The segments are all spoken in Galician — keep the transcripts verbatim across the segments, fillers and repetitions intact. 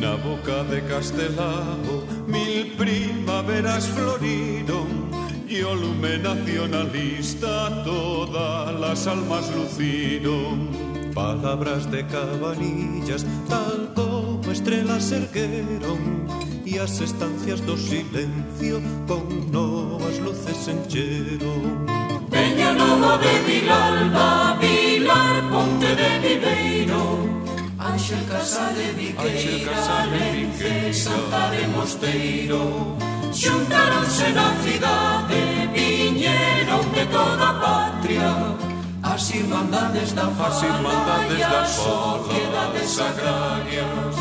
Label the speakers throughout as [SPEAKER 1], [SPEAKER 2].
[SPEAKER 1] Na boca de Castelao mil primaveras floriron e o lume nacionalista todas las almas luciron. Palabras de Cabanillas tal como estrelas ergueron e as estancias do silencio con novas luces encheron.
[SPEAKER 2] Peña Nova de Vilalba, Vilar Ponte de Viveiro, Ángel Casale Viqueira, Lence, Santa de Mosteiro. Xuntaronse na cidade, viñeron de toda a patria, as irmandades da fala e as sociedades agrarias.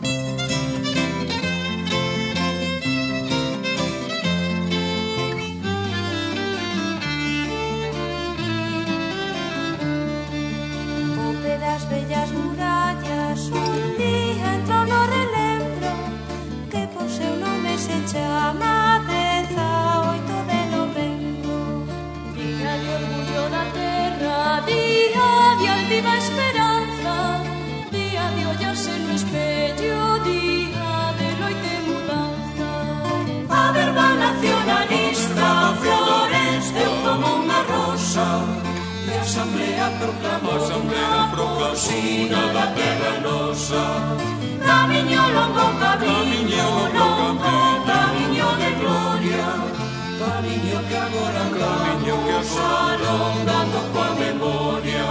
[SPEAKER 3] Das bellas murallas un día entrou no relembro que por seu nome se chama dezaoito de novembro. Día de orgullo da terra, día de altiva esperanza, día de ollarse no espello, día de loite e mudanza. A verba nacionalista floreceu como unha rosa, e a Asamblea proclamou unha cocina da terra nosa. Camiño longo, camiño longo, camiño de gloria, camiño que agora andamos alongando coa memoria.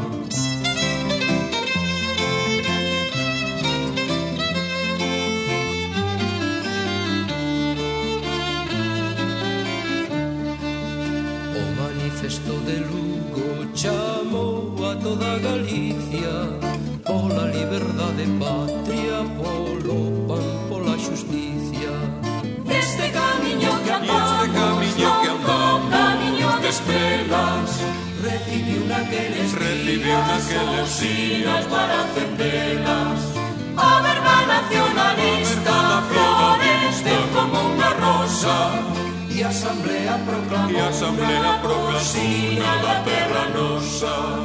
[SPEAKER 4] O manifesto de Lugo chamou a toda Galicia pola liberdade patria, polo pan, pola xusticia.
[SPEAKER 2] Este camiño que andamos, longo camiño de estrelas, recibiu naqueles días sinas para encendelas. A verba nacionalista floreceu como unha rosa, e a Asamblea proclamou unha cocina da terra nosa.